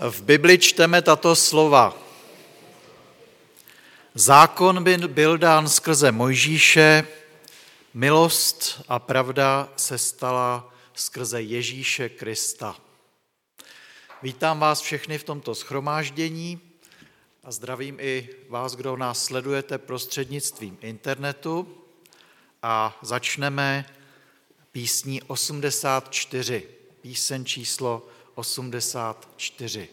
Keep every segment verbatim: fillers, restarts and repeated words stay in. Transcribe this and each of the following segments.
V Bibli čteme tato slova. Zákon by byl dán skrze Mojžíše, milost a pravda se stala skrze Ježíše Krista. Vítám vás všechny v tomto shromáždění a zdravím i vás, kdo nás sledujete prostřednictvím internetu. A začneme písní osmdesát čtyři, píseň číslo osmdesát čtyři.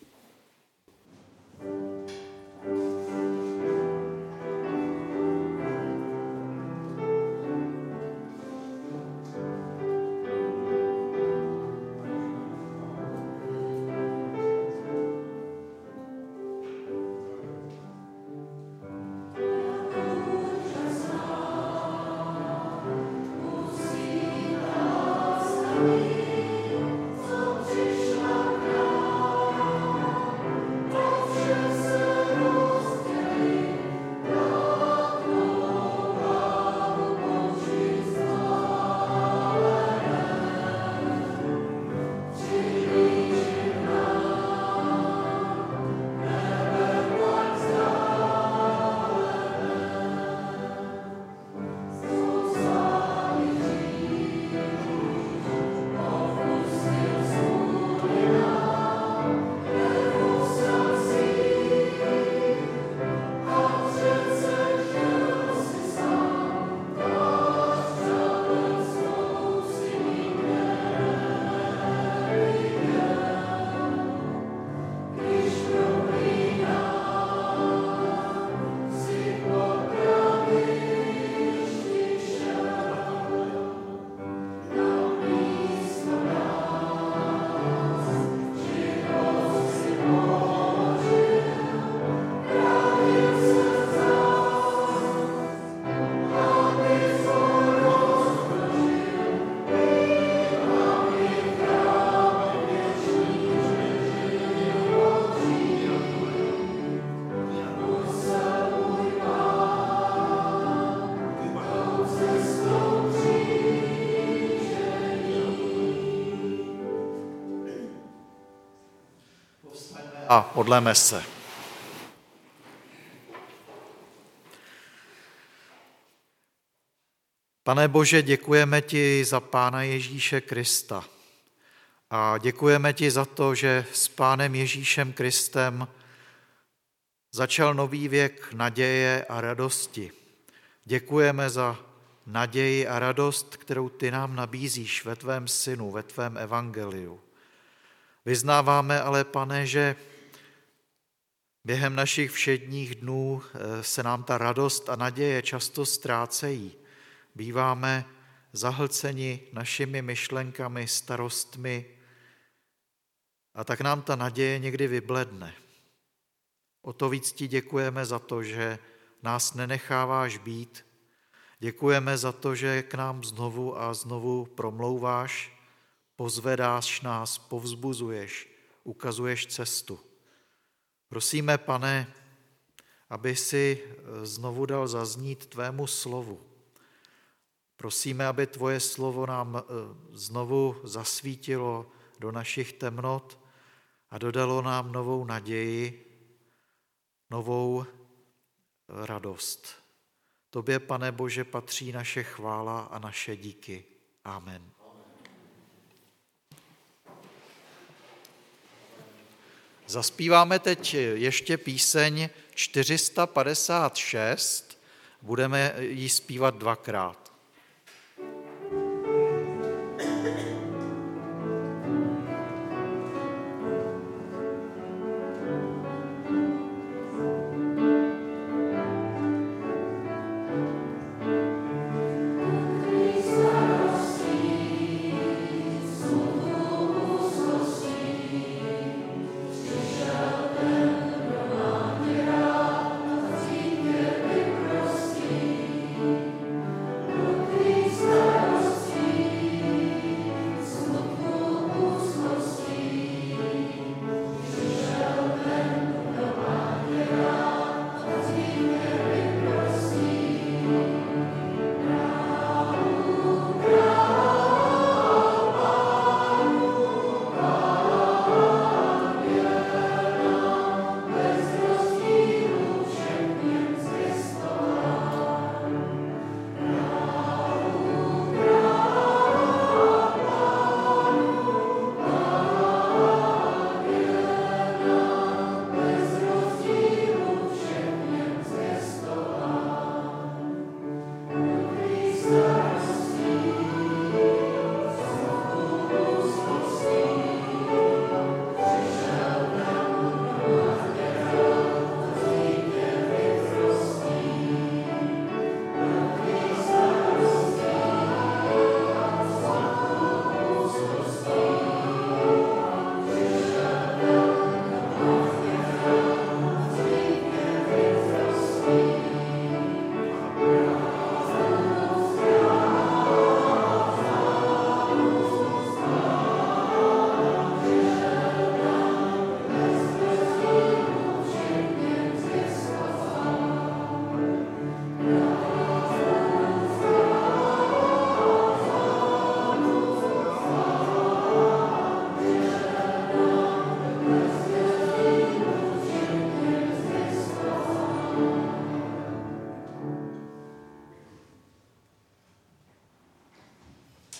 A modleme se. Pane Bože, děkujeme ti za Pána Ježíše Krista a děkujeme ti za to, že s Pánem Ježíšem Kristem začal nový věk naděje a radosti. Děkujeme za naději a radost, kterou ty nám nabízíš ve tvém synu, ve tvém evangeliu. Vyznáváme ale, Pane, že během našich všedních dnů se nám ta radost a naděje často ztrácejí. Býváme zahlceni našimi myšlenkami, starostmi a tak nám ta naděje někdy vybledne. O to víc ti děkujeme za to, že nás nenecháváš být. Děkujeme za to, že k nám znovu a znovu promlouváš, pozvedáš nás, povzbuzuješ, ukazuješ cestu. Prosíme, Pane, aby si znovu dal zaznít tvému slovu. Prosíme, aby tvoje slovo nám znovu zasvítilo do našich temnot a dodalo nám novou naději, novou radost. Tobě, Pane Bože, patří naše chvála a naše díky. Amen. Zaspíváme teď ještě píseň čtyři sta padesát šest, budeme ji zpívat dvakrát. Thank you.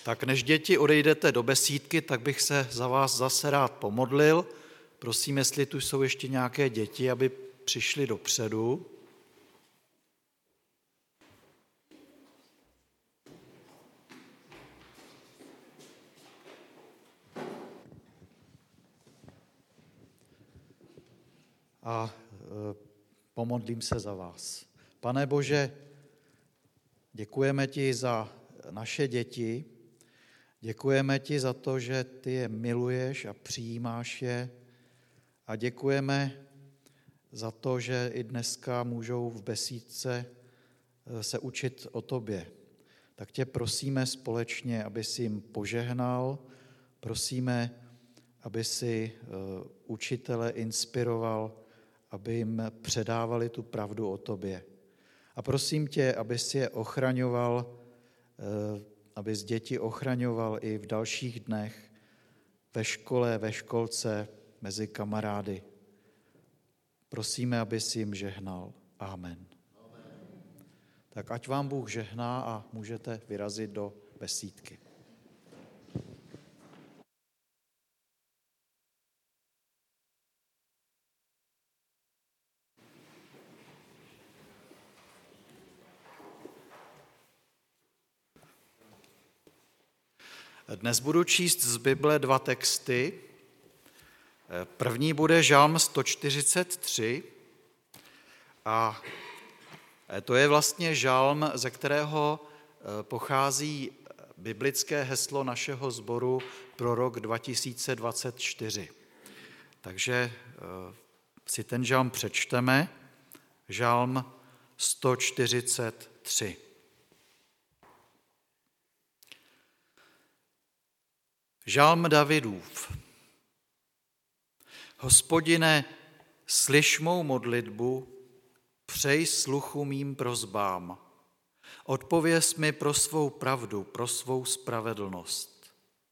Tak než děti odejdete do besídky, tak bych se za vás zase rád pomodlil. Prosím, jestli tu jsou ještě nějaké děti, aby přišli dopředu. A e, pomodlím se za vás. Pane Bože, děkujeme ti za naše děti, děkujeme ti za to, že ty je miluješ a přijímáš je a děkujeme za to, že i dneska můžou v besídce se učit o tobě. Tak tě prosíme společně, aby jsi jim požehnal, prosíme, aby si učitele inspiroval, aby jim předávali tu pravdu o tobě. A prosím tě, aby si je ochraňoval, aby z děti ochraňoval i v dalších dnech, ve škole, ve školce, mezi kamarády. Prosíme, aby si jim žehnal. Amen. Amen. Tak ať vám Bůh žehná a můžete vyrazit do besídky. Dnes budu číst z Bible dva texty. První bude Žalm sto čtyřicet tři a to je vlastně žalm, ze kterého pochází biblické heslo našeho sboru pro rok dva tisíce dvacet čtyři. Takže si ten žalm přečteme. Žalm sto čtyřicet tři. Žalm Davidův. Hospodine, slyš mou modlitbu, přej sluchu mým prosbám. Odpověz mi pro svou pravdu, pro svou spravedlnost.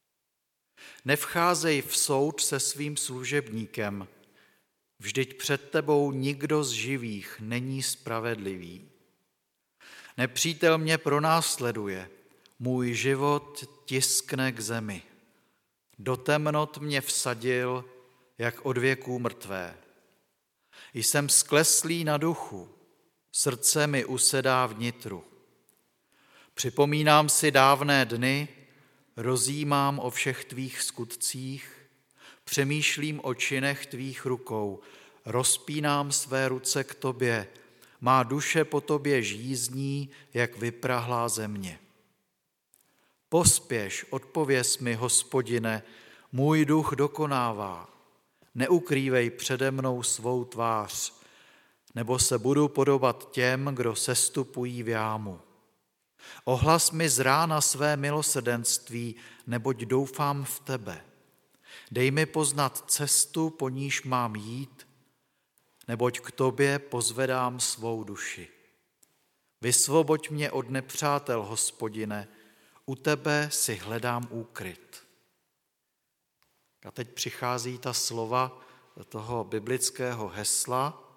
Nevcházej v soud se svým služebníkem, vždyť před tebou nikdo z živých není spravedlivý. Nepřítel mě pronásleduje, můj život tiskne k zemi. Do temnot mě vsadil, jak od věků mrtvé. Jsem skleslý na duchu, srdce mi usedá vnitru. Připomínám si dávné dny, rozjímám o všech tvých skutcích, přemýšlím o činech tvých rukou, rozpínám své ruce k tobě, má duše po tobě žízní, jak vyprahlá země. Pospěš, odpověz mi, Hospodine, můj duch dokonává. Neukrývej přede mnou svou tvář, nebo se budu podobat těm, kdo sestupují v jámu. Ohlas mi z rána své milosrdenství, neboť doufám v tebe. Dej mi poznat cestu, po níž mám jít, neboť k tobě pozvedám svou duši. Vysvoboď mě od nepřátel, Hospodine, u tebe si hledám úkryt. A teď přichází ta slova toho biblického hesla.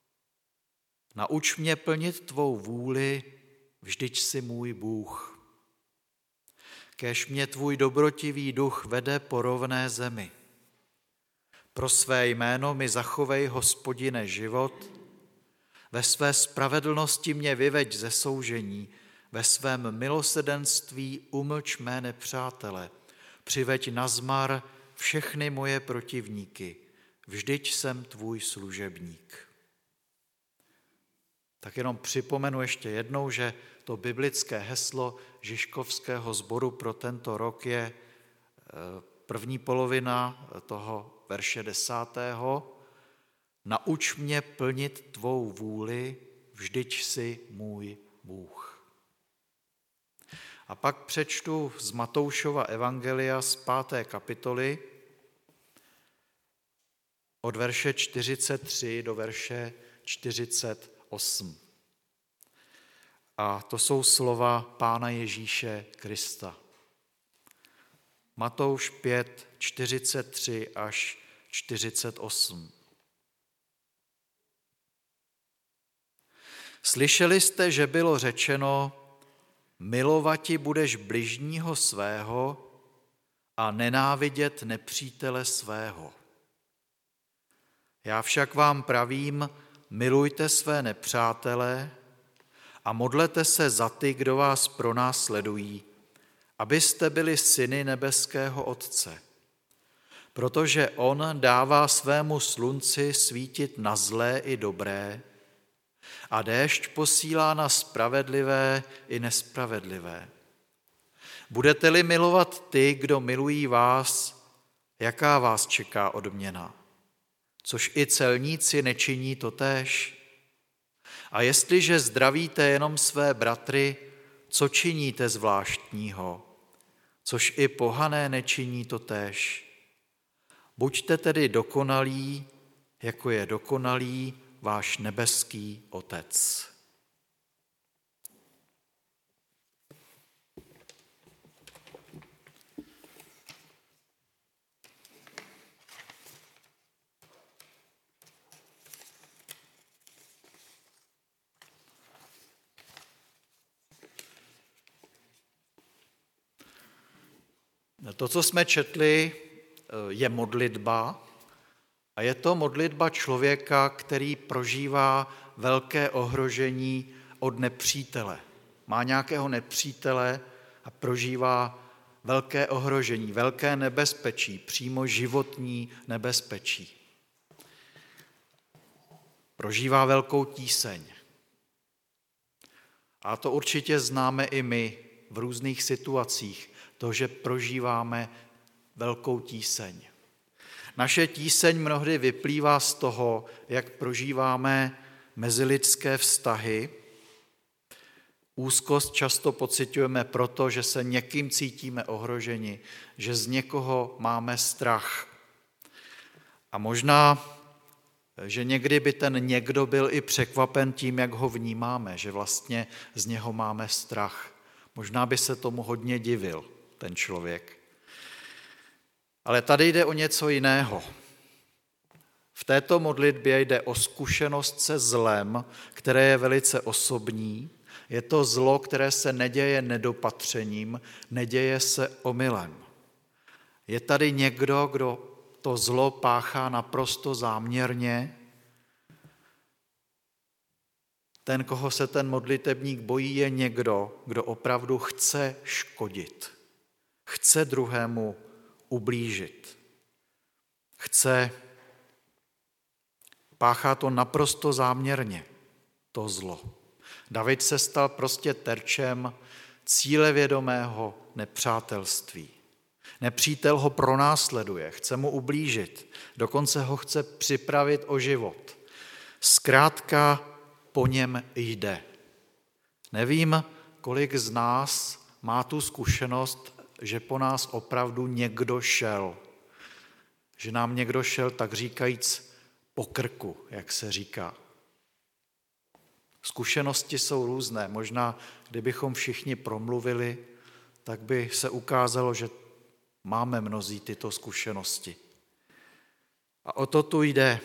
Nauč mě plnit tvou vůli, vždyť jsi můj Bůh. Kéž mě tvůj dobrotivý duch vede po rovné zemi. Pro své jméno mi zachovej, Hospodine, život. Ve své spravedlnosti mě vyveď ze soužení. Ve svém milosrdenství umlč mé nepřátele. Přiveď nazmar všechny moje protivníky. Vždyť jsem tvůj služebník. Tak jenom připomenu ještě jednou, že to biblické heslo Žižkovského sboru pro tento rok je první polovina toho verše desátého. Nauč mě plnit tvou vůli, vždyť jsi můj Bůh. A pak přečtu z Matoušova evangelia z páté kapitoly od verše čtyřicet tři do verše čtyřicet osm. A to jsou slova Pána Ježíše Krista. Matouš pět, čtyřicet tři až čtyřicet osm. Slyšeli jste, že bylo řečeno, Milovati budeš bližního svého a nenávidět nepřítele svého. Já však vám pravím, milujte své nepřátele a modlete se za ty, kdo vás pronásledují, abyste byli syny nebeského Otce. Protože on dává svému slunci svítit na zlé i dobré a déšť posílá na spravedlivé i nespravedlivé. Budete-li milovat ty, kdo milují vás, jaká vás čeká odměna? Což i celníci nečiní totéž? A jestliže zdravíte jenom své bratry, co činíte zvláštního? Což i pohané nečiní totéž. Buďte tedy dokonalí, jako je dokonalý váš nebeský Otec. To, co jsme četli, je modlitba a je to modlitba člověka, který prožívá velké ohrožení od nepřítele. Má nějakého nepřítele a prožívá velké ohrožení, velké nebezpečí, přímo životní nebezpečí. Prožívá velkou tíseň. A to určitě známe i my v různých situacích, to, že prožíváme velkou tíseň. Naše tíseň mnohdy vyplývá z toho, jak prožíváme mezilidské vztahy. Úzkost často pociťujeme proto, že se někým cítíme ohroženi, že z někoho máme strach. A možná, že někdy by ten někdo byl i překvapen tím, jak ho vnímáme, že vlastně z něho máme strach. Možná by se tomu hodně divil ten člověk. Ale tady jde o něco jiného. V této modlitbě jde o zkušenost se zlem, které je velice osobní. Je to zlo, které se neděje nedopatřením, neděje se omylem. Je tady někdo, kdo to zlo páchá naprosto záměrně. Ten, koho se ten modlitebník bojí, je někdo, kdo opravdu chce škodit. Chce druhému ublížit. Chce, páchá to naprosto záměrně, to zlo. David se stal prostě terčem cílevědomého nepřátelství. Nepřítel ho pronásleduje, chce mu ublížit, dokonce ho chce připravit o život. Zkrátka po něm jde. Nevím, kolik z nás má tu zkušenost, že po nás opravdu někdo šel. Že nám někdo šel, tak říkajíc, po krku, jak se říká. Zkušenosti jsou různé. Možná, kdybychom všichni promluvili, tak by se ukázalo, že máme mnozí tyto zkušenosti. A o to tu jde.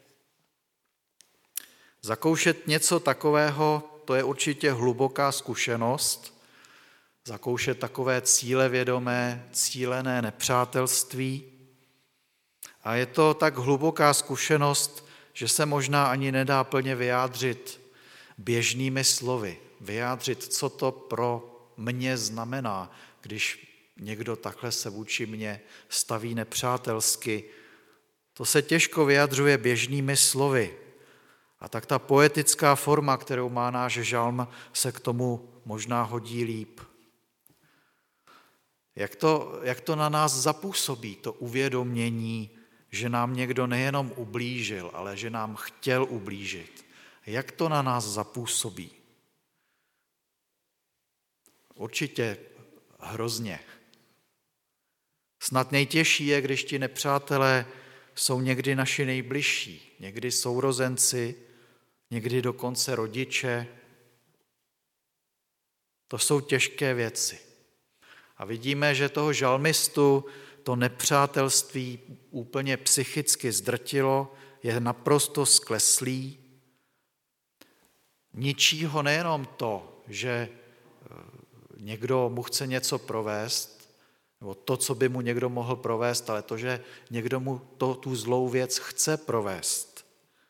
Zakoušet něco takového, to je určitě hluboká zkušenost. Zakoušet takové cílevědomé, cílené nepřátelství. A je to tak hluboká zkušenost, že se možná ani nedá plně vyjádřit běžnými slovy. Vyjádřit, co to pro mě znamená, když někdo takhle se vůči mně staví nepřátelsky. To se těžko vyjadřuje běžnými slovy. A tak ta poetická forma, kterou má náš žalm, se k tomu možná hodí líp. Jak to, jak to na nás zapůsobí, to uvědomění, že nám někdo nejenom ublížil, ale že nám chtěl ublížit. Jak to na nás zapůsobí? Určitě hrozně. Snad nejtěžší je, když ti nepřátelé jsou někdy naši nejbližší, někdy sourozenci, někdy dokonce rodiče. To jsou těžké věci. A vidíme, že toho žalmistu to nepřátelství úplně psychicky zdrtilo, je naprosto skleslý. Ničí ho nejenom to, že někdo mu chce něco provést, nebo to, co by mu někdo mohl provést, ale to, že někdo mu to, tu zlou věc chce provést.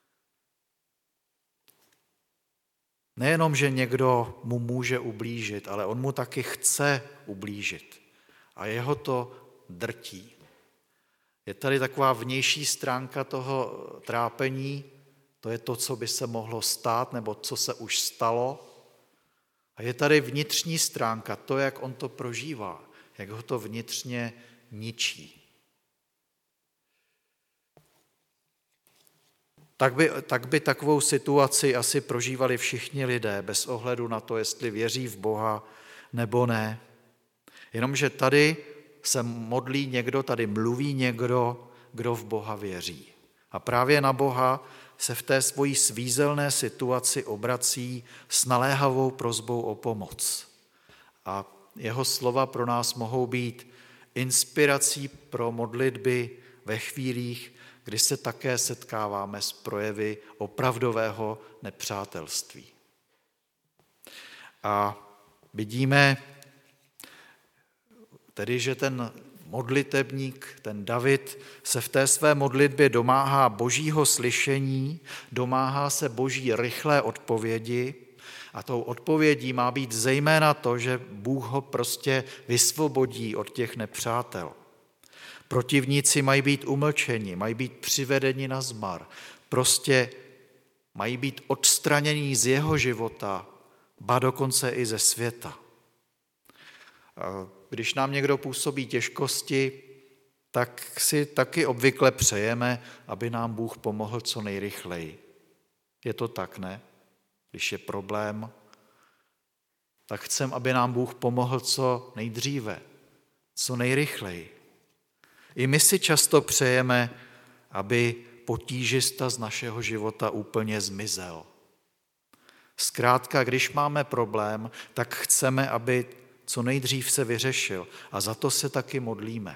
Nejenom, že někdo mu může ublížit, ale on mu taky chce ublížit. A jeho to drtí. Je tady taková vnější stránka toho trápení, to je to, co by se mohlo stát, nebo co se už stalo. A je tady vnitřní stránka, to, jak on to prožívá, jak ho to vnitřně ničí. Tak by, tak by takovou situaci asi prožívali všichni lidé, bez ohledu na to, jestli věří v Boha nebo ne. Jenomže tady se modlí někdo, tady mluví někdo, kdo v Boha věří. A právě na Boha se v té svojí svízelné situaci obrací s naléhavou prosbou o pomoc. A jeho slova pro nás mohou být inspirací pro modlitby ve chvílích, kdy se také setkáváme s projevy opravdového nepřátelství. A vidíme tedy, že ten modlitebník, ten David, se v té své modlitbě domáhá božího slyšení, domáhá se boží rychlé odpovědi a tou odpovědí má být zejména to, že Bůh ho prostě vysvobodí od těch nepřátel. Protivníci mají být umlčeni, mají být přivedeni na zmar, prostě mají být odstraněni z jeho života, ba dokonce i ze světa. Když nám někdo působí těžkosti, tak si taky obvykle přejeme, aby nám Bůh pomohl co nejrychleji. Je to tak, ne? Když je problém, tak chcem, aby nám Bůh pomohl co nejdříve, co nejrychleji. I my si často přejeme, aby potížista z našeho života úplně zmizel. Zkrátka, když máme problém, tak chceme, aby co nejdřív se vyřešil. A za to se taky modlíme.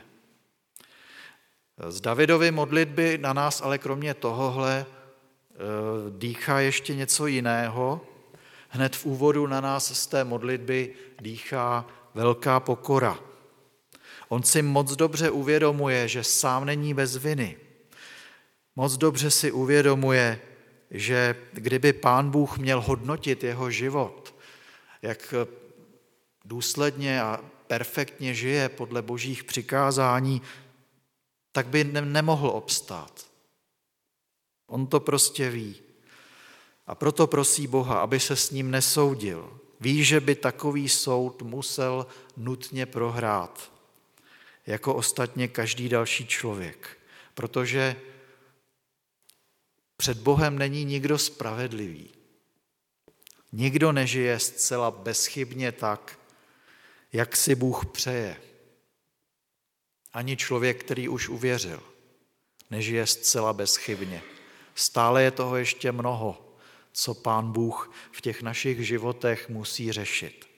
Z Davidovy modlitby na nás ale kromě tohohle dýchá ještě něco jiného. Hned v úvodu na nás z té modlitby dýchá velká pokora. On si moc dobře uvědomuje, že sám není bez viny. Moc dobře si uvědomuje, že kdyby Pán Bůh měl hodnotit jeho život, jak důsledně a perfektně žije podle božích přikázání, tak by nemohl obstát. On to prostě ví. A proto prosí Boha, aby se s ním nesoudil. Ví, že by takový soud musel nutně prohrát, jako ostatně každý další člověk, protože před Bohem není nikdo spravedlivý. Nikdo nežije zcela bezchybně tak, jak si Bůh přeje. Ani člověk, který už uvěřil, nežije zcela bezchybně. Stále je toho ještě mnoho, co Pán Bůh v těch našich životech musí řešit.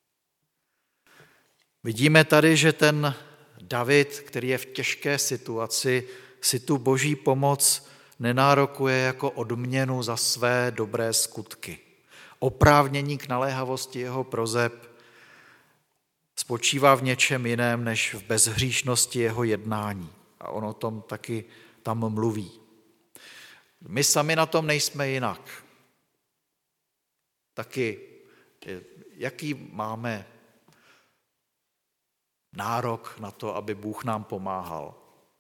Vidíme tady, že ten David, který je v těžké situaci, si tu boží pomoc nenárokuje jako odměnu za své dobré skutky. Oprávnění k naléhavosti jeho proseb spočívá v něčem jiném, než v bezhříšnosti jeho jednání. A on o tom taky tam mluví. My sami na tom nejsme jinak. Taky, jaký máme nárok na to, aby Bůh nám pomáhal.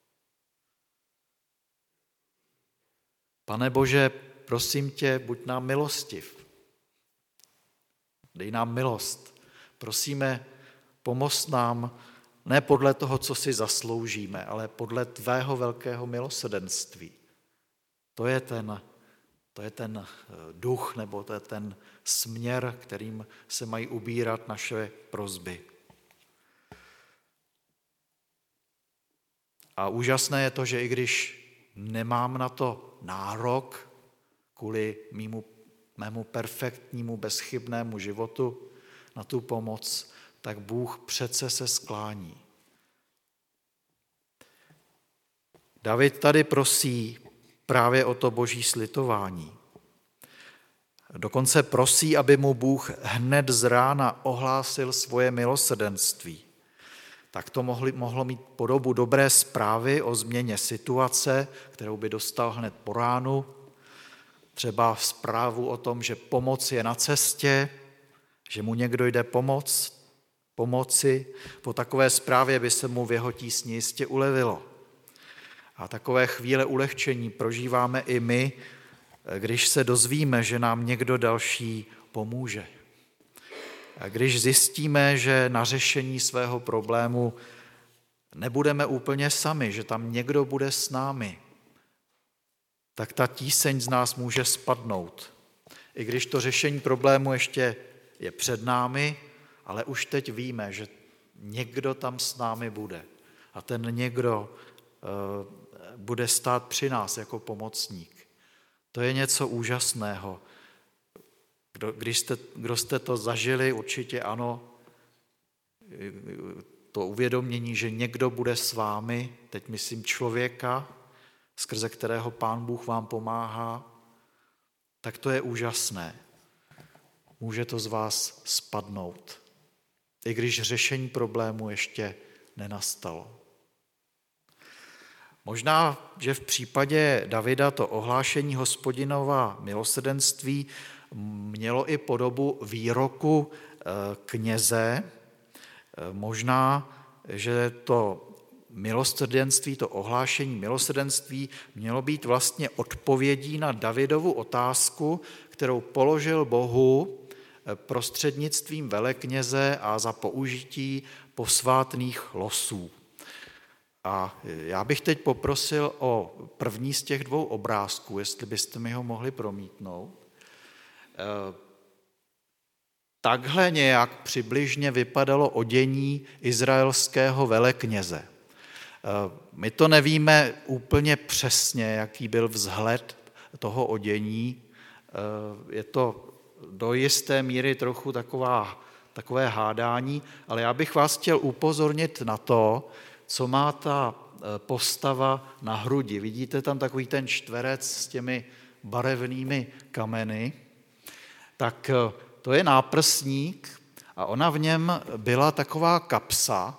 Pane Bože, prosím tě, buď nám milostiv. Dej nám milost. Prosíme, pomoz nám ne podle toho, co si zasloužíme, ale podle tvého velkého milosrdenství. To je ten, to je ten duch, nebo to je ten směr, kterým se mají ubírat naše prosby. A úžasné je to, že i když nemám na to nárok kvůli mému, mému perfektnímu, bezchybnému životu na tu pomoc, tak Bůh přece se sklání. David tady prosí právě o to boží slitování. Dokonce prosí, aby mu Bůh hned z rána ohlásil svoje milosrdenství. Tak to mohli, mohlo mít podobu dobré zprávy o změně situace, kterou by dostal hned po ránu. Třeba zprávu o tom, že pomoc je na cestě, že mu někdo jde pomoct, pomoci. Po takové zprávě by se mu v jeho tísni jistě ulevilo. A takové chvíle ulehčení prožíváme i my, když se dozvíme, že nám někdo další pomůže. A když zjistíme, že na řešení svého problému nebudeme úplně sami, že tam někdo bude s námi, tak ta tíseň z nás může spadnout. I když to řešení problému ještě je před námi, ale už teď víme, že někdo tam s námi bude. A ten někdo bude stát při nás jako pomocník. To je něco úžasného. Kdo, když jste, kdo jste to zažili, určitě ano, to uvědomění, že někdo bude s vámi, teď myslím člověka, skrze kterého Pán Bůh vám pomáhá, tak to je úžasné. Může to z vás spadnout, i když řešení problému ještě nenastalo. Možná, že v případě Davida to ohlášení Hospodinova milosrdenství mělo i podobu výroku kněze. Možná, že to milosrdenství, to ohlášení milosrdenství mělo být vlastně odpovědí na Davidovu otázku, kterou položil Bohu prostřednictvím velekněze a za použití posvátných losů. A já bych teď poprosil o první z těch dvou obrázků, jestli byste mi ho mohli promítnout. Takhle nějak přibližně vypadalo odění izraelského velekněze. My to nevíme úplně přesně, jaký byl vzhled toho odění. Je to do jisté míry trochu taková, takové hádání, ale já bych vás chtěl upozornit na to, co má ta postava na hrudi. Vidíte tam takový ten čtverec s těmi barevnými kameny? Tak to je náprsník a ona v něm byla taková kapsa,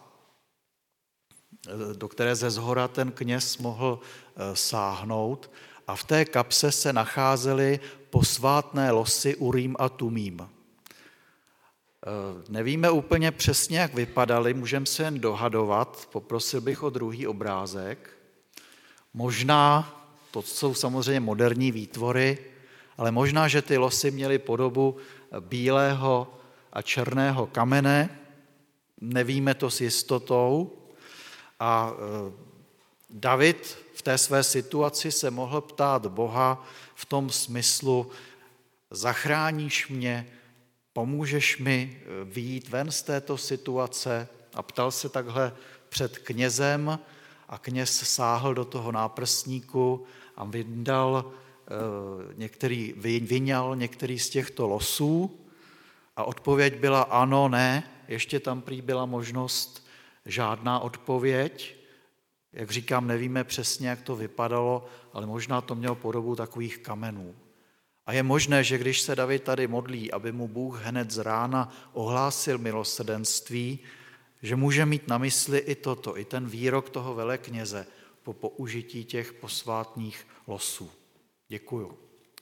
do které ze zhora ten kněz mohl sáhnout, a v té kapse se nacházely posvátné losy Urim a Tumím. Nevíme úplně přesně, jak vypadaly, můžeme se jen dohadovat, poprosil bych o druhý obrázek. Možná, to jsou samozřejmě moderní výtvory, ale možná, že ty losy měly podobu bílého a černého kamene, nevíme to s jistotou. A David v té své situaci se mohl ptát Boha v tom smyslu: zachráníš mě, pomůžeš mi vyjít ven z této situace? A ptal se takhle před knězem a kněz sáhl do toho náprsníku a vyndal některý, vyňal některý z těchto losů a odpověď byla ano, ne, ještě tam prý byla možnost žádná odpověď. Jak říkám, nevíme přesně, jak to vypadalo, ale možná to mělo podobu takových kamenů. A je možné, že když se David tady modlí, aby mu Bůh hned z rána ohlásil milosrdenství, že může mít na mysli i toto, i ten výrok toho velekněze po použití těch posvátných losů. Děkuju.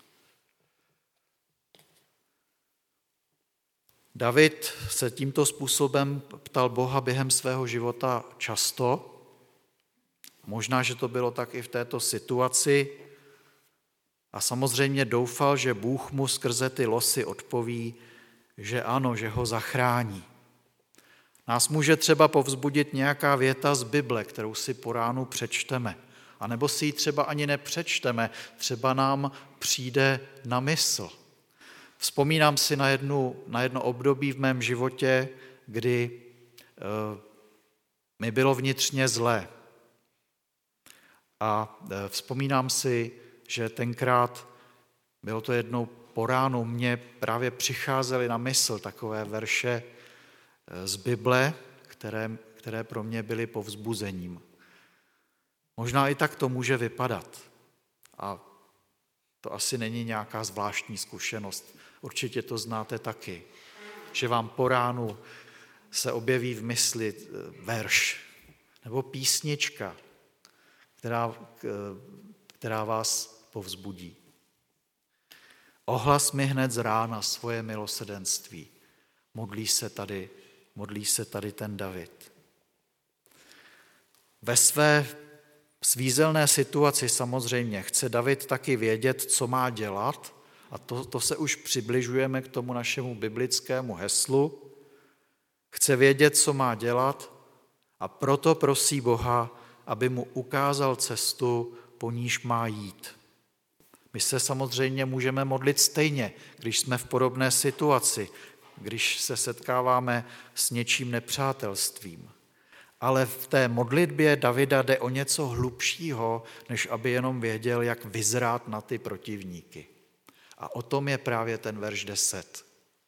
David se tímto způsobem ptal Boha během svého života často. Možná, že to bylo tak i v této situaci. A samozřejmě doufal, že Bůh mu skrze ty losy odpoví, že ano, že ho zachrání. Nás může třeba povzbudit nějaká věta z Bible, kterou si po ránu přečteme. A nebo si ji třeba ani nepřečteme, třeba nám přijde na mysl. Vzpomínám si na, jednu, na jedno období v mém životě, kdy e, mi bylo vnitřně zlé. A e, vzpomínám si, že tenkrát, bylo to jednou po ránu, mě právě přicházely na mysl takové verše z Bible, které, které pro mě byly povzbuzením. Možná i tak to může vypadat. A To asi není nějaká zvláštní zkušenost. Určitě to znáte taky, že vám po ránu se objeví v mysli verš nebo písnička, která, která vás povzbudí. Ohlas mi hned z rána svoje milosrdenství. Modlí se tady, modlí se tady ten David. Ve své svízelné situaci samozřejmě chce David taky vědět, co má dělat, a to, to se už přibližujeme k tomu našemu biblickému heslu. Chce vědět, co má dělat, a proto prosí Boha, aby mu ukázal cestu, po níž má jít. My se samozřejmě můžeme modlit stejně, když jsme v podobné situaci, když se setkáváme s něčím nepřátelstvím. Ale v té modlitbě Davida jde o něco hlubšího, než aby jenom věděl, jak vyzrát na ty protivníky. A o tom je právě ten verš deset.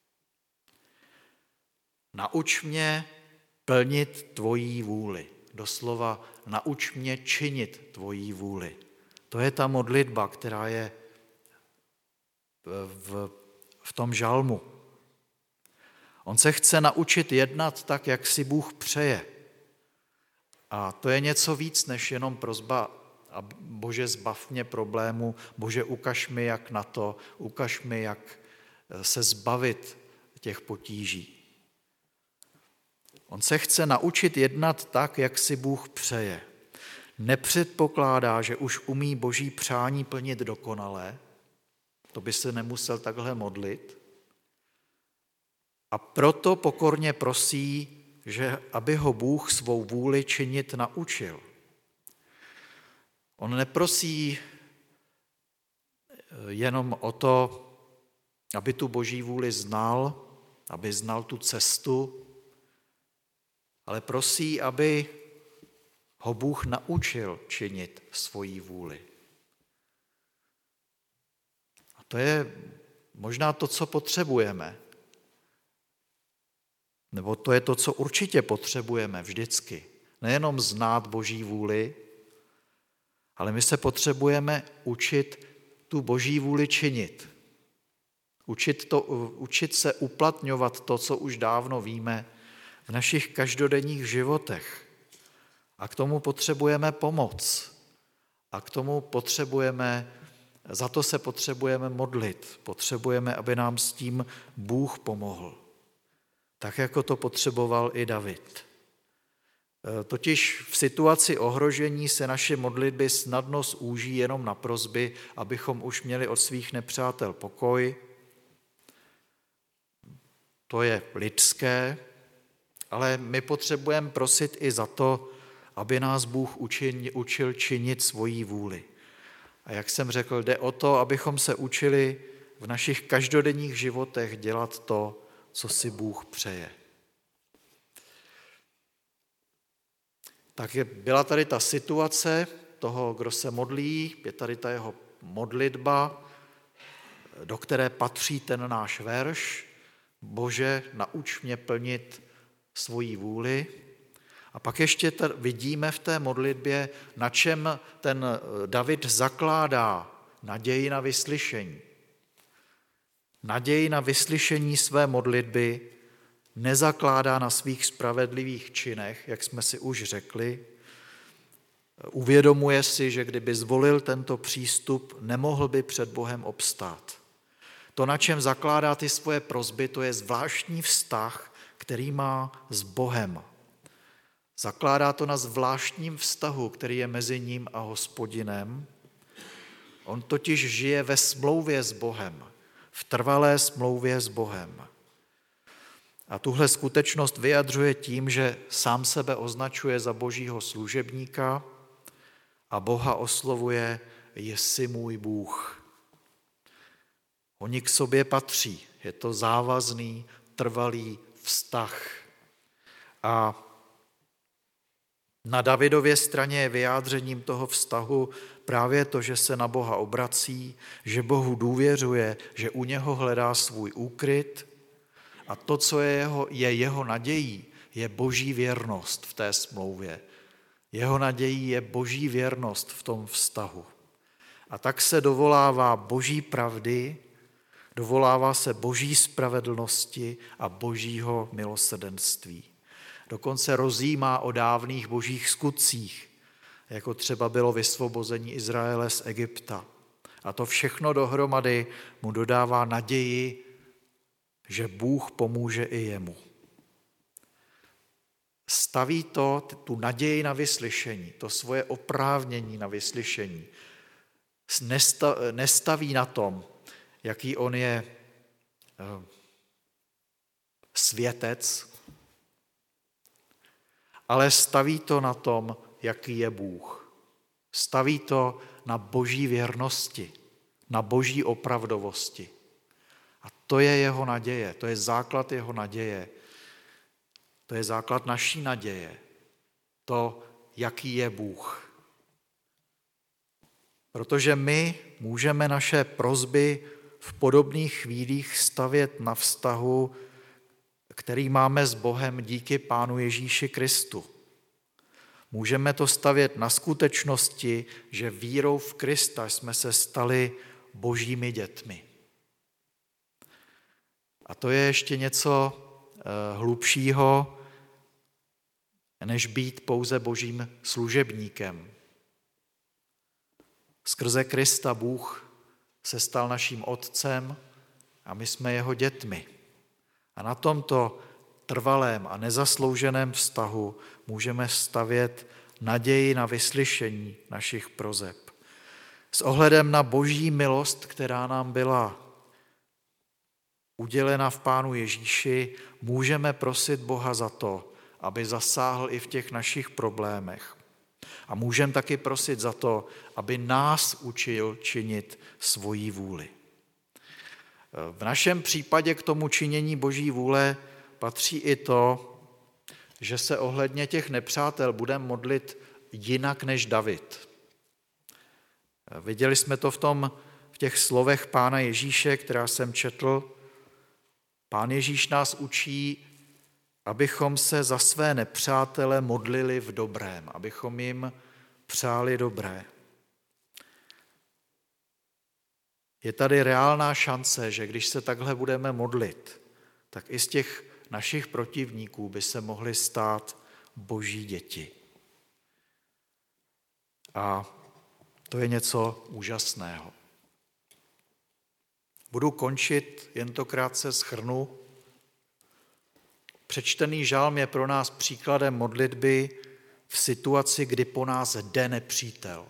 Nauč mě plnit tvojí vůli. Doslova nauč mě činit tvojí vůli. To je ta modlitba, která je v, v tom žalmu. On se chce naučit jednat tak, jak si Bůh přeje. A to je něco víc, než jenom prosba, Bože, zbav mě problému, Bože, ukaž mi, jak na to, ukaž mi, jak se zbavit těch potíží. On se chce naučit jednat tak, jak si Bůh přeje. Nepředpokládá, že už umí Boží přání plnit dokonale, to by se nemusel takhle modlit, a proto pokorně prosí, že aby ho Bůh svou vůli činit naučil. On neprosí jenom o to, aby tu Boží vůli znal, aby znal tu cestu, ale prosí, aby ho Bůh naučil činit svoji vůli. A to je možná to, co potřebujeme. Nebo to je to, co určitě potřebujeme vždycky. Nejenom znát Boží vůli, ale my se potřebujeme učit tu Boží vůli činit. Učit, to, učit se uplatňovat to, co už dávno víme v našich každodenních životech. A k tomu potřebujeme pomoc. A k tomu potřebujeme, za to se potřebujeme modlit. Potřebujeme, aby nám s tím Bůh pomohl. Tak, jako to potřeboval i David. Totiž v situaci ohrožení se naše modlitby snadno zúží jenom na prosby, abychom už měli od svých nepřátel pokoj. To je lidské, ale my potřebujeme prosit i za to, aby nás Bůh učil, učil činit svoji vůli. A jak jsem řekl, jde o to, abychom se učili v našich každodenních životech dělat to, co si Bůh přeje. Tak byla tady ta situace toho, kdo se modlí, je tady ta jeho modlitba, do které patří ten náš verš. Bože, nauč mě plnit svoji vůli. A pak ještě tady vidíme v té modlitbě, na čem ten David zakládá naději na vyslyšení. Naději na vyslyšení své modlitby nezakládá na svých spravedlivých činech, jak jsme si už řekli. Uvědomuje si, že kdyby zvolil tento přístup, nemohl by před Bohem obstát. To, na čem zakládá ty svoje prosby, to je zvláštní vztah, který má s Bohem. Zakládá to na zvláštním vztahu, který je mezi ním a Hospodinem. On totiž žije ve smlouvě s Bohem, v trvalé smlouvě s Bohem. A tuhle skutečnost vyjadřuje tím, že sám sebe označuje za Božího služebníka a Boha oslovuje jsi můj Bůh. Oni k sobě patří, je to závazný, trvalý vztah. A na Davidově straně je vyjádřením toho vztahu právě to, že se na Boha obrací, že Bohu důvěřuje, že u něho hledá svůj úkryt a to, co je jeho, je jeho nadějí, je Boží věrnost v té smlouvě. Jeho nadějí je Boží věrnost v tom vztahu. A tak se dovolává boží pravdy, dovolává se boží spravedlnosti a božího milosrdenství. Dokonce rozjímá o dávných božích skutcích, jako třeba bylo vysvobození Izraele z Egypta. A to všechno dohromady mu dodává naději, že Bůh pomůže i jemu. Staví to, tu naději na vyslyšení, to svoje oprávnění na vyslyšení. Nestaví na tom, jaký on je světec, ale staví to na tom, jaký je Bůh. Staví to na boží věrnosti, na boží opravdovosti. A to je jeho naděje, to je základ jeho naděje. To je základ naší naděje, to, jaký je Bůh. Protože my můžeme naše prosby v podobných chvílích stavět na vztahu, který máme s Bohem díky Pánu Ježíši Kristu. Můžeme to stavět na skutečnosti, že vírou v Krista jsme se stali božími dětmi. A to je ještě něco hlubšího, než být pouze božím služebníkem. Skrze Krista Bůh se stal naším otcem a my jsme jeho dětmi. A na tomto trvalém a nezaslouženém vztahu můžeme stavět naději na vyslyšení našich proseb. S ohledem na boží milost, která nám byla udělena v Pánu Ježíši, můžeme prosit Boha za to, aby zasáhl i v těch našich problémech. A můžeme taky prosit za to, aby nás učil činit svoji vůli. V našem případě k tomu činění boží vůle patří i to, že se ohledně těch nepřátel budeme modlit jinak než David. Viděli jsme to v, tom, v těch slovech Pána Ježíše, která jsem četl. Pán Ježíš nás učí, abychom se za své nepřátele modlili v dobrém, abychom jim přáli dobré. Je tady reálná šance, že když se takhle budeme modlit, tak i z těch našich protivníků by se mohly stát boží děti. A to je něco úžasného. Budu končit, jen to krátce shrnu. Přečtený žálm je pro nás příkladem modlitby v situaci, kdy po nás jde nepřítel.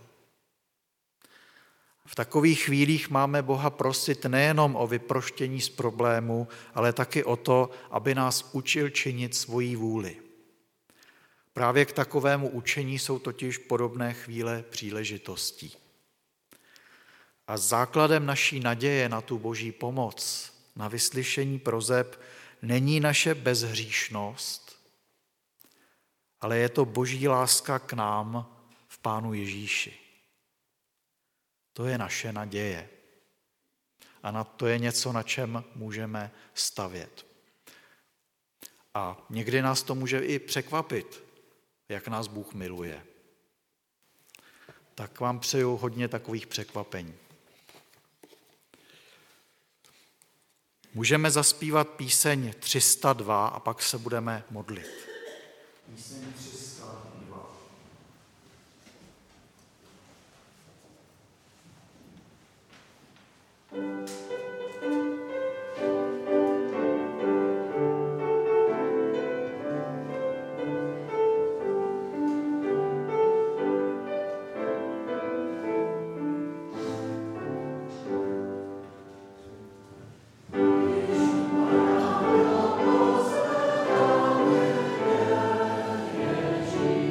V takových chvílích máme Boha prosit nejenom o vyproštění z problému, ale taky o to, aby nás učil činit svoji vůli. Právě k takovému učení jsou totiž podobné chvíle příležitostí. A základem naší naděje na tu boží pomoc, na vyslyšení proseb, není naše bezhříšnost, ale je to boží láska k nám v Pánu Ježíši. To je naše naděje. A na to je něco, na čem můžeme stavět. A někdy nás to může i překvapit, jak nás Bůh miluje. Tak vám přeju hodně takových překvapení. Můžeme zaspívat píseň tři sta dva a pak se budeme modlit. Píseň tři sta dva. Ježíš.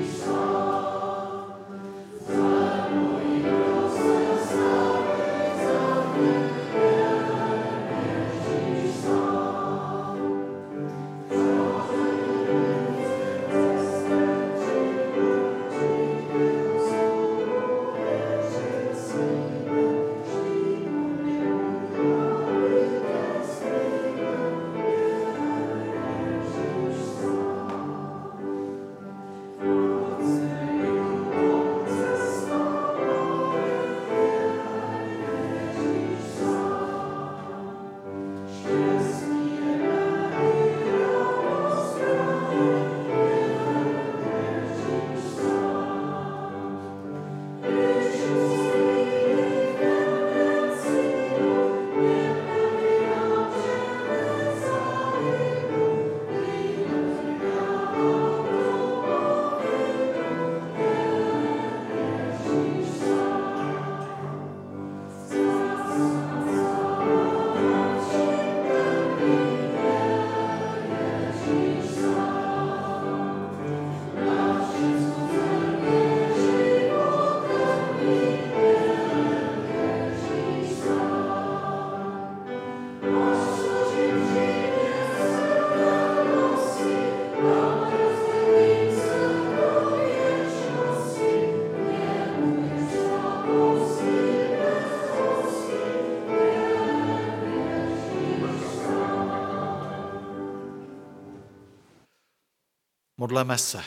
Modleme se.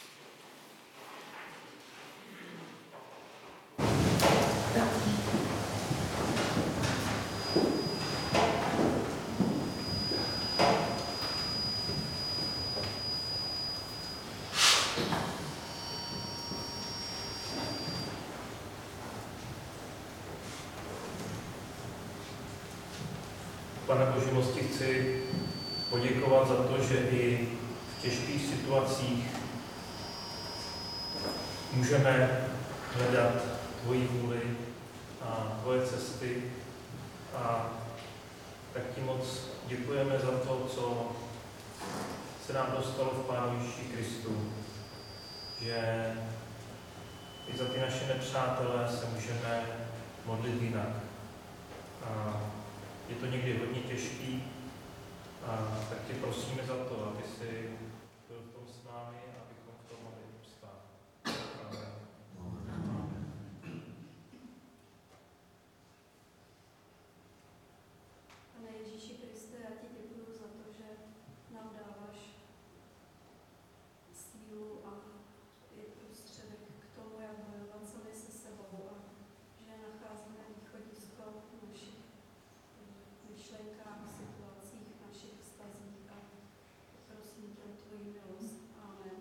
Pane Boží milosti, chci poděkovat za to, že i v těžkých situacích můžeme hledat tvoji vůli a tvoje cesty. A tak ti moc děkujeme za to, co se nám dostalo v Pánu Ježíši Kristu, že i za ty naše nepřátelé se můžeme modlit jinak. A je to někdy hodně těžký, a tak tě prosíme za to, aby si byl v tom s námi, abychom v tom mohli obstát. Amen. Pane Ježíši Kriste, já ti děkuju za to, že nám dáváš sílu a i prostředek k tomu, jak bojovat sami se sebou a že nacházíme východisko v našich myšlenkách, situacích, našich vztazích a prosím tě o tvoji milost. Amen.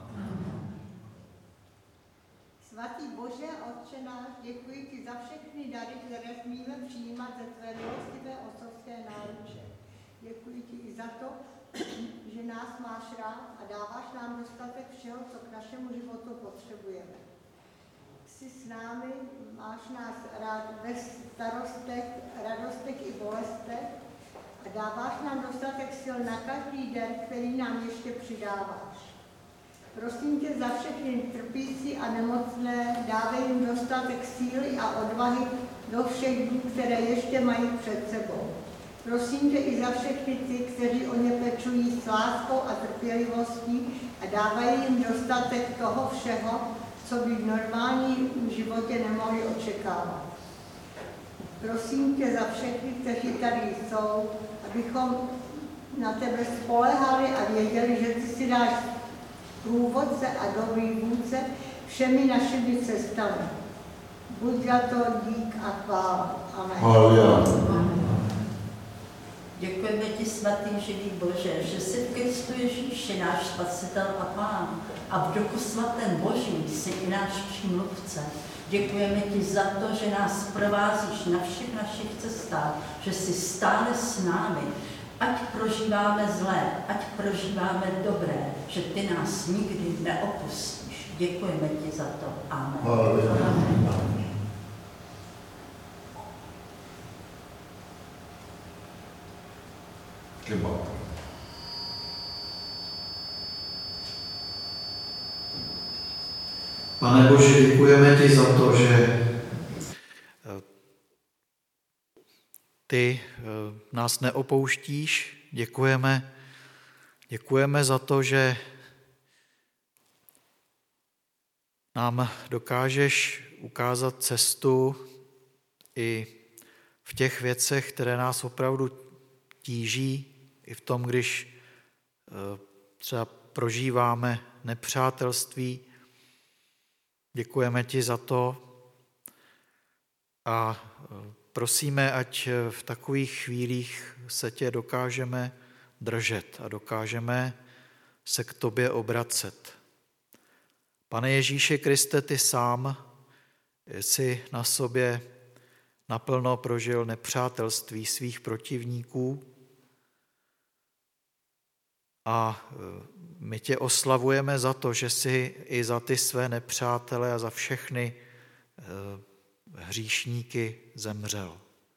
Svatý Bože, Otče náš, děkuji ti za všechny dary, které smíme přijímat ze tvé milostivé otcovské náruče. Děkuji ti i za to, že nás máš rád a dáváš nám dostatek všeho, co k našemu životu potřebujeme. Jsi s námi, máš nás rád ve starostech, radostech i bolestech a dáváš nám dostatek sil na každý den, který nám ještě přidáváš. Prosím tě za všechny trpící a nemocné, dávej jim dostatek síly a odvahy do všech dnů, které ještě mají před sebou. Prosím tě i za všechny ty, kteří o ně pečují s láskou a trpělivostí a dávají jim dostatek toho všeho, co by v normálním životě nemohli očekávat. Prosím tě za všechny, kteří tady jsou, abychom na tebe spolehali a věděli, že ty si dáš průvodce a dobrý vůdce všemi našimi cestami. Buď za to dík a chvála. Amen. Děkujeme ti, svatý živý Bože, že jsi v Kristu Ježíši náš spasitel a Pán a v Duchu svatém Boží jsi i náš přímluvce. Děkujeme ti za to, že nás provázíš na všech našich cestách, že jsi stále s námi. Ať prožíváme zlé, ať prožíváme dobré, že ty nás nikdy neopustíš. Děkujeme ti za to. Amen. Amen. Pane Bože, děkujeme ti za to, že ty nás neopouštíš. Děkujeme, děkujeme za to, že nám dokážeš ukázat cestu i v těch věcech, které nás opravdu tíží, i v tom, když třeba prožíváme nepřátelství. Děkujeme ti za to a prosíme, ať v takových chvílích se tě dokážeme držet a dokážeme se k tobě obracet. Pane Ježíši Kriste, ty sám jsi na sobě naplno prožil nepřátelství svých protivníků a my tě oslavujeme za to, že jsi i za ty své nepřátele a za všechny hříšníky zemřel.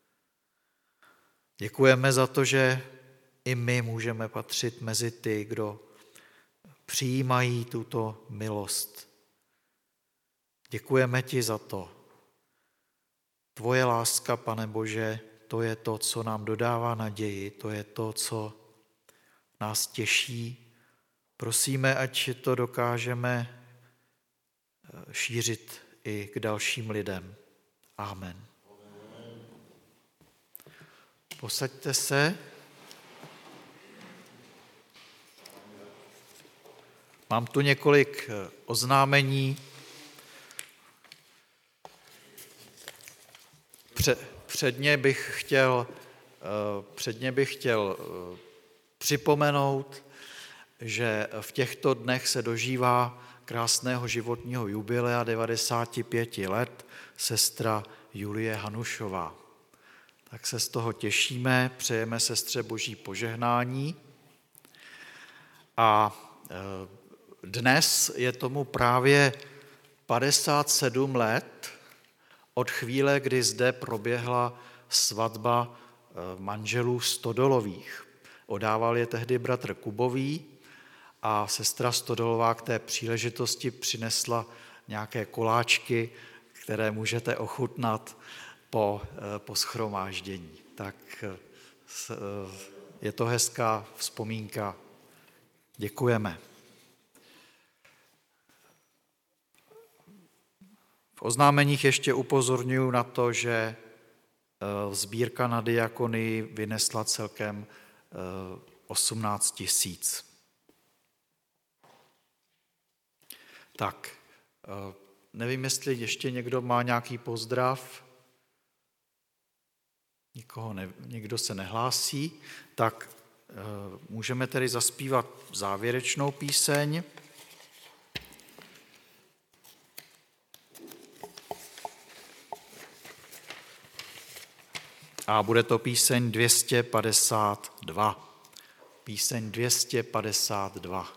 Děkujeme za to, že i my můžeme patřit mezi ty, kdo přijímají tuto milost. Děkujeme ti za to. Tvoje láska, Pane Bože, to je to, co nám dodává naději, to je to, co nás těší. Prosíme, ať to dokážeme šířit i k dalším lidem. Amen. Posaďte se. Mám tu několik oznámení. Předně bych chtěl, předně bych chtěl připomenout, že v těchto dnech se dožívá krásného životního jubilea devadesáti pěti let sestra Julie Hanušová. Tak se z toho těšíme, přejeme sestře boží požehnání. A dnes je tomu právě padesát sedm let od chvíle, kdy zde proběhla svatba manželů Stodolových. Odával je tehdy bratr Kubový a sestra Stodolová k té příležitosti přinesla nějaké koláčky, které můžete ochutnat po, po shromáždění. Tak je to hezká vzpomínka. Děkujeme. V oznámeních ještě upozorňuji na to, že sbírka na diakonii vynesla celkem osmnáct tisíc. Tak, nevím, jestli ještě někdo má nějaký pozdrav. Nikoho ne, nikdo se nehlásí, tak můžeme tedy zaspívat závěrečnou píseň. A bude to píseň dvě stě padesát dva. Píseň dvě stě padesát dva.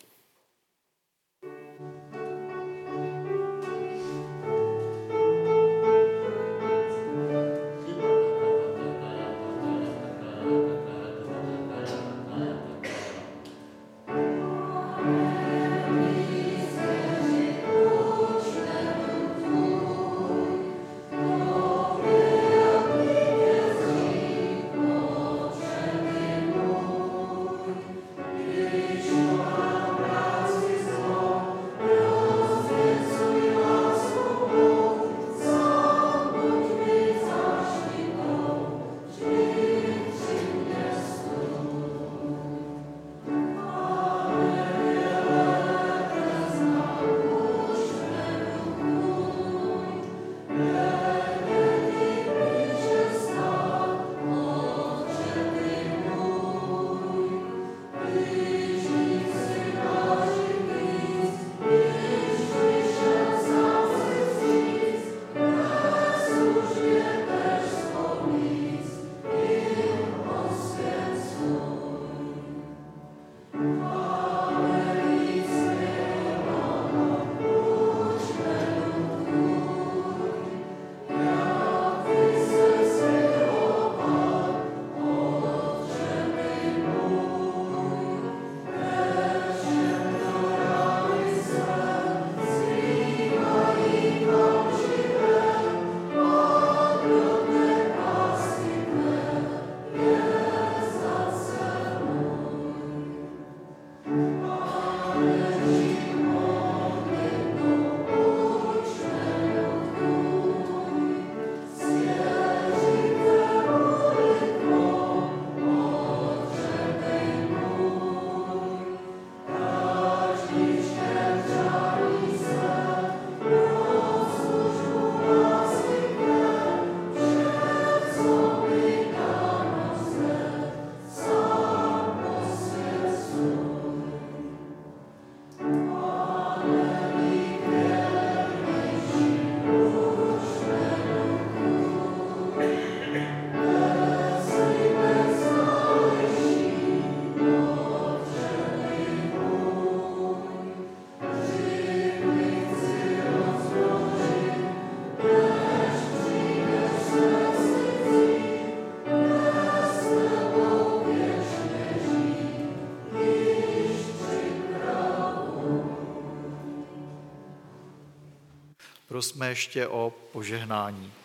Prosme ještě o požehnání.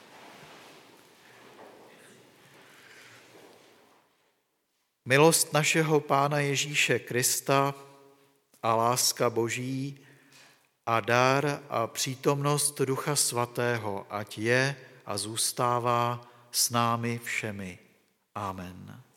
Milost našeho Pána Ježíše Krista a láska Boží a dar a přítomnost Ducha Svatého, ať je a zůstává s námi všemi. Amen.